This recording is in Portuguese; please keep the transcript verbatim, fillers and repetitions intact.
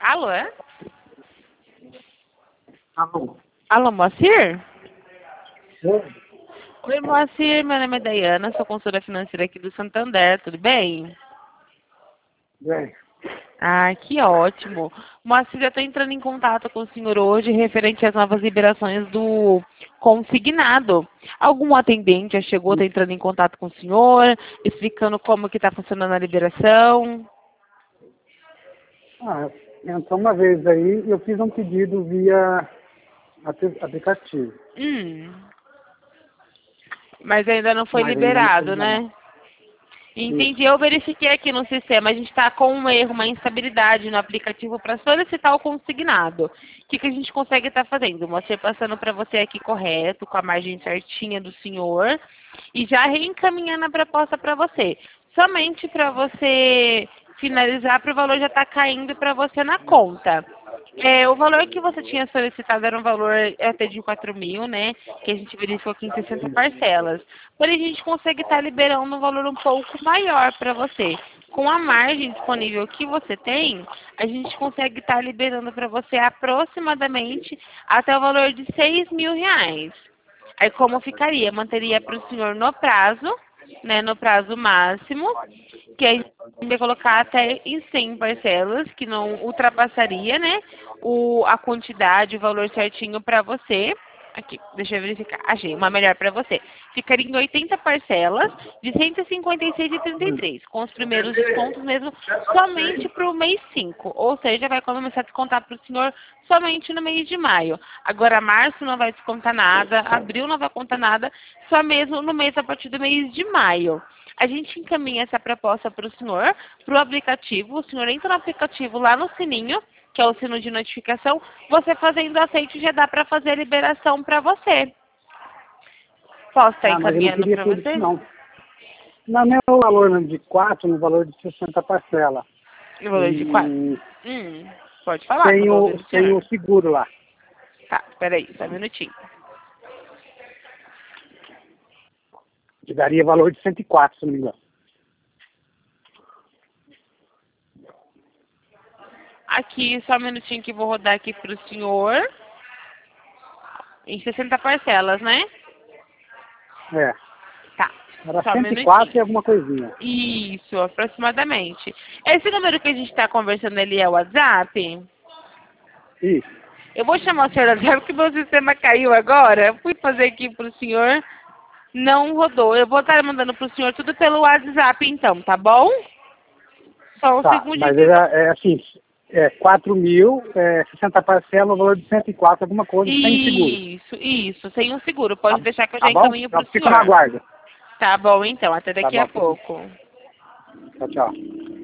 Alô, é? Alô? Alô, Moacir? Oi? Oi, Moacir, meu nome é Dayana, sou consultora financeira aqui do Santander, tudo bem? Bem, Ah, que ótimo. Moacir, eu estou entrando em contato com o senhor hoje referente às novas liberações do consignado. Algum atendente já chegou, está entrando em contato com o senhor, explicando como que está funcionando a liberação? ah, então uma vez aí eu fiz um pedido via apli- aplicativo, Hum, mas ainda não foi mas ainda não foi liberado, liberado. né? Entendi, Isso. eu verifiquei aqui no sistema, a gente está com um erro, uma instabilidade no aplicativo para solicitar o consignado. O que, que a gente consegue estar fazendo? Você passando para você aqui correto, com a margem certinha do senhor, e já reencaminhando a proposta para você. Somente para você finalizar, para o valor já estar caindo para você na conta. É, o valor que você tinha solicitado era um valor até de quatro mil, né? Que a gente verificou aqui em sessenta parcelas. Porém, a gente consegue estar liberando um valor um pouco maior para você. Com a margem disponível que você tem, a gente consegue estar liberando para você aproximadamente até o valor de seis mil reais. Aí como ficaria? Manteria para o senhor no prazo, né, no prazo máximo, que a gente ia colocar até em cem parcelas, que não ultrapassaria, né, o, a quantidade, o valor certinho para você. Aqui, deixa eu verificar. Achei uma melhor para você. Ficaria em oitenta parcelas de cento e cinquenta e seis reais e trinta e três centavos, com os primeiros descontos mesmo somente para o mês cinco. Ou seja, vai começar a descontar para o senhor somente no mês de maio. Agora, março não vai descontar nada, abril não vai contar nada, só mesmo no mês a partir do mês de maio. A gente encaminha essa proposta para o senhor, para o aplicativo. O senhor entra no aplicativo lá no sininho, que é o sino de notificação. Você fazendo aceite já dá para fazer a liberação para você. Posso estar Ah, mas eu não encaminhando queria para tudo isso você? não. Não, não é o valor de quatro, no valor de sessenta parcelas. O valor de quatro? E Hum, pode falar que eu tem estou o, ouvindo o tem senhor. o seguro lá. Tá, peraí, só um minutinho. Que daria valor de cento e quatro, se não me engano. Aqui, só um minutinho que eu vou rodar aqui para o senhor. Em sessenta parcelas, né? É. Tá, Era só um cento e quatro e minutinho. alguma coisinha. Isso, aproximadamente. Esse número que a gente está conversando ali é o WhatsApp? Isso. Eu vou chamar o senhor no WhatsApp porque meu sistema caiu agora. Eu fui fazer aqui para o senhor, não rodou. Eu vou estar mandando para o senhor tudo pelo WhatsApp então, tá bom? Só um Tá, segundinho mas que eu vou... é, é assim, é quatro mil, é, sessenta parcelas, o valor de cento e quatro, alguma coisa, sem seguro. Isso, isso, sem um seguro. Tá, Pode deixar que eu já tá bom? encaminho para Então o fica na senhor. guarda. Tá bom, então. Até Tá daqui a bom. pouco. Tchau, tchau.